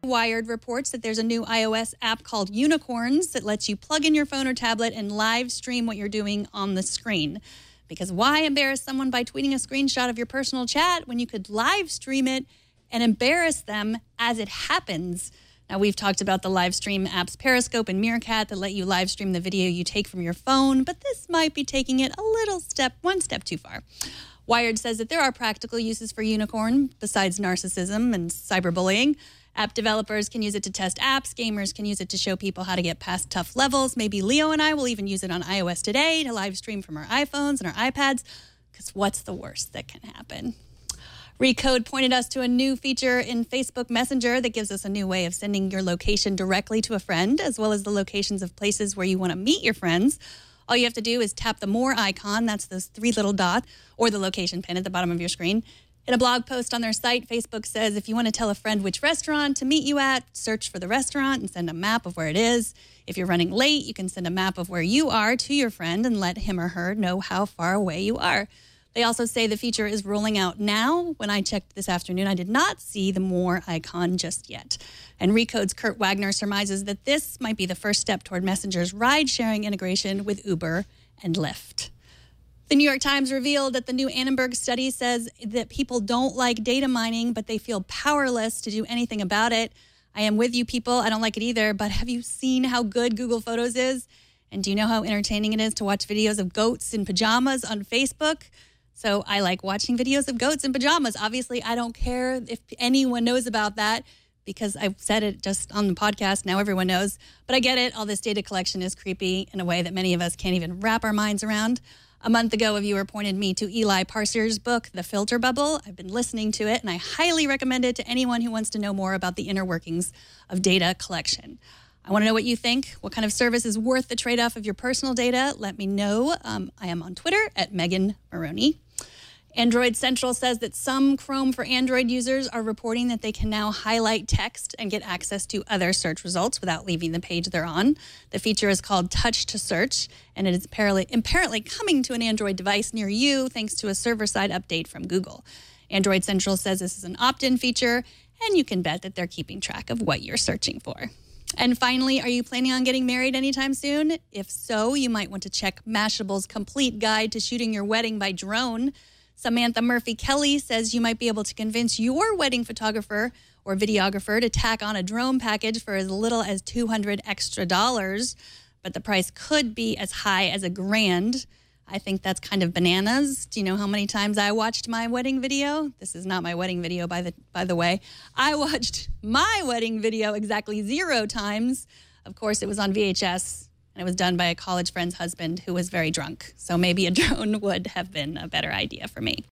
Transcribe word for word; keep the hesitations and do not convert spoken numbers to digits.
Wired reports that there's a new iOS app called Unicorns that lets you plug in your phone or tablet and live stream what you're doing on the screen. Because why embarrass someone by tweeting a screenshot of your personal chat when you could live stream it and embarrass them as it happens? Now, we've talked about the live stream apps Periscope and Meerkat that let you live stream the video you take from your phone, but this might be taking it a little step, one step too far. Wired says that there are practical uses for Unicorn besides narcissism and cyberbullying. App developers can use it to test apps. Gamers can use it to show people how to get past tough levels. Maybe Leo and I will even use it on iOS today to live stream from our iPhones and our iPads, because what's the worst that can happen? Recode pointed us to a new feature in Facebook Messenger that gives us a new way of sending your location directly to a friend, as well as the locations of places where you want to meet your friends. All you have to do is tap the More icon, that's those three little dots, or the location pin at the bottom of your screen. In a blog post on their site, Facebook says if you want to tell a friend which restaurant to meet you at, search for the restaurant and send a map of where it is. If you're running late, you can send a map of where you are to your friend and let him or her know how far away you are. They also say the feature is rolling out now. When I checked this afternoon, I did not see the More icon just yet. And Recode's Kurt Wagner surmises that this might be the first step toward Messenger's ride-sharing integration with Uber and Lyft. The New York Times revealed that the new Annenberg study says that people don't like data mining, but they feel powerless to do anything about it. I am with you, people. I don't like it either, but have you seen how good Google Photos is? And do you know how entertaining it is to watch videos of goats in pajamas on Facebook? So I like watching videos of goats in pajamas. Obviously, I don't care if anyone knows about that because I've said it just on the podcast. Now everyone knows. But I get it. All this data collection is creepy in a way that many of us can't even wrap our minds around. A month ago, a viewer pointed me to Eli Parser's book, The Filter Bubble. I've been listening to it, and I highly recommend it to anyone who wants to know more about the inner workings of data collection. I want to know what you think. What kind of service is worth the trade-off of your personal data? Let me know. Um, I am on Twitter at Megan Maroney. Android Central says that some Chrome for Android users are reporting that they can now highlight text and get access to other search results without leaving the page they're on. The feature is called Touch to Search, and it is apparently, apparently coming to an Android device near you thanks to a server-side update from Google. Android Central says this is an opt-in feature, and you can bet that they're keeping track of what you're searching for. And finally, are you planning on getting married anytime soon? If so, you might want to check Mashable's complete guide to shooting your wedding by drone. Samantha Murphy-Kelly says you might be able to convince your wedding photographer or videographer to tack on a drone package for as little as two hundred extra dollars, but the price could be as high as a grand. I think that's kind of bananas. Do you know how many times I watched my wedding video? This is not my wedding video, by the by the way. I watched my wedding video exactly zero times. Of course, it was on V H S. And it was done by a college friend's husband who was very drunk. So maybe a drone would have been a better idea for me.